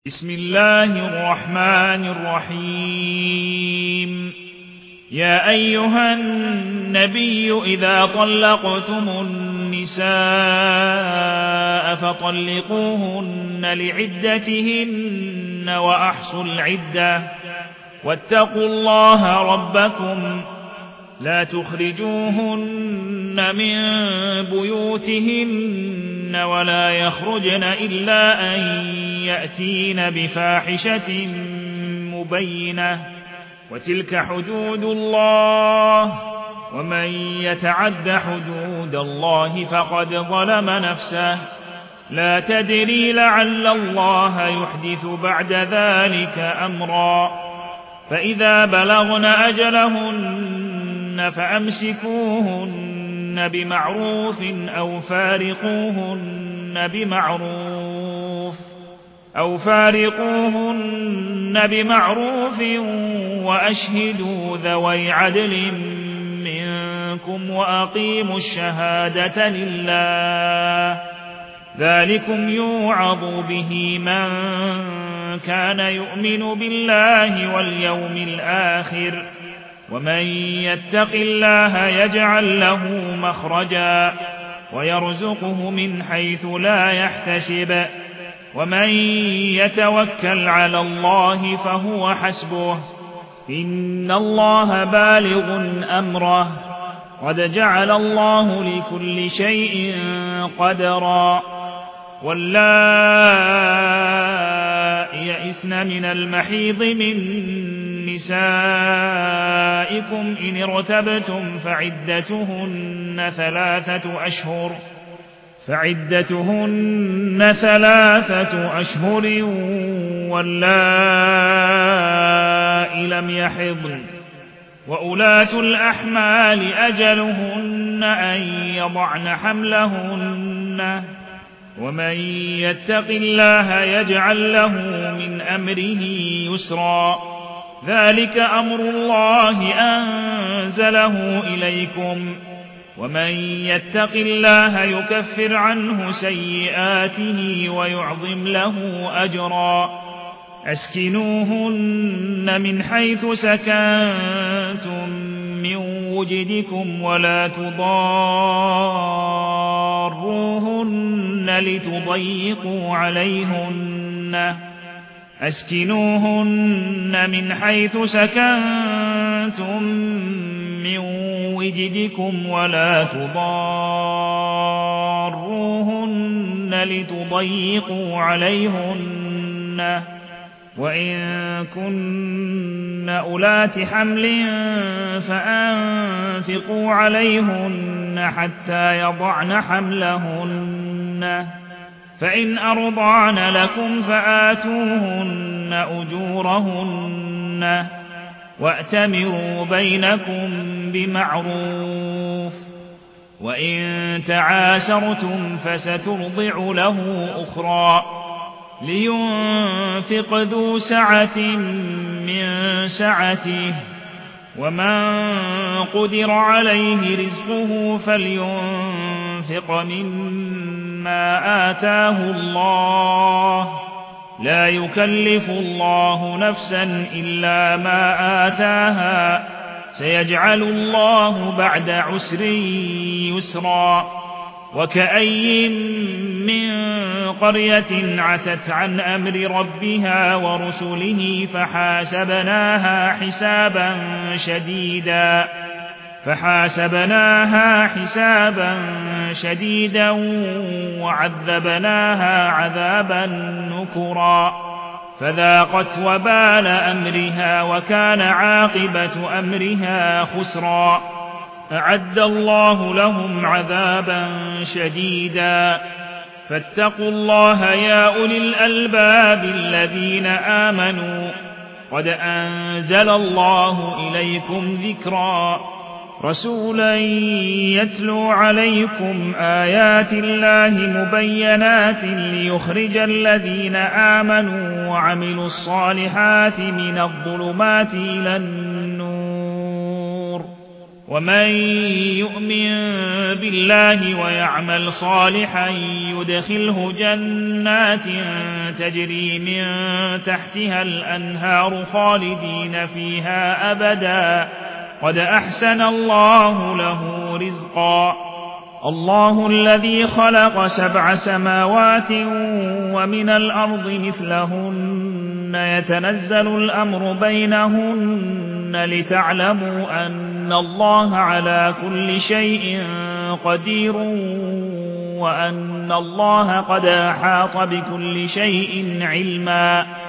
بسم الله الرحمن الرحيم يا أيها النبي إذا طلقتم النساء فطلقوهن لعدتهن وأحصوا العدة واتقوا الله ربكم لا تخرجوهن من بيوتهن ولا يخرجن إلا أن يأتين بفاحشة مبينة وتلك حدود الله ومن يتعد حدود الله فقد ظلم نفسه لا تدري لعل الله يحدث بعد ذلك أمرا فإذا بلغن أجلهن فأمسكوهن بمعروف أو فارقوهن بمعروف وأشهدوا ذوي عدل منكم وأقيموا الشهادة لله ذلكم يوعظ به من كان يؤمن بالله واليوم الآخر ومن يتق الله يجعل له مخرجا ويرزقه من حيث لا يحتسب ومن يتوكل على الله فهو حسبه إن الله بالغ أمره قد جعل الله لكل شيء قدرا واللائي يئسن من المحيض من نسائكم إن ارتبتم فعدتهن ثلاثة أشهر واللائي لم يحضن وأولاة الأحمال أجلهن أن يضعن حملهن ومن يتق الله يجعل له من أمره يسرا ذلك أمر الله أنزله إليكم ومن يتق الله يكفر عنه سيئاته ويعظم له أجرا أسكنوهن من حيث سكنتم من وجدكم ولا تضاروهن لتضيقوا عليهن أسكنوهن من حيث سكنتم من وجدكم ولا تضاروهن لتضيقوا عليهن وإن كن أولات حمل فأنفقوا عليهن حتى يضعن حملهن فإن أرضعن لكم فآتوهن أجورهن وأتمروا بينكم بمعروف وإن تعاسرتم فسترضع له أخرى لينفق ذو سعة من سعته ومن قدر عليه رزقه فلينفق مما آتاه الله لا يكلف الله نفسا إلا ما آتاها سيجعل الله بعد عسر يسرا وكأي من قرية عتت عن أمر ربها ورسله فحاسبناها حسابا شديدا وعذبناها عذابا نكرا فذاقت وبال أمرها وكان عاقبة أمرها خسرا أعد الله لهم عذابا شديدا فاتقوا الله يا أولي الألباب الذين آمنوا قد أنزل الله إليكم ذكرا رسولا يتلو عليكم آيات الله مبينات ليخرج الذين آمنوا وعملوا الصالحات من الظلمات إلى النور ومن يؤمن بالله ويعمل صالحا يدخله جنات تجري من تحتها الأنهار خالدين فيها أبدا قد أحسن الله له رزقا الله الذي خلق 7 سماوات ومن الأرض مثلهن يتنزل الأمر بينهن لتعلموا أن الله على كل شيء قدير وأن الله قد أحاط بكل شيء علما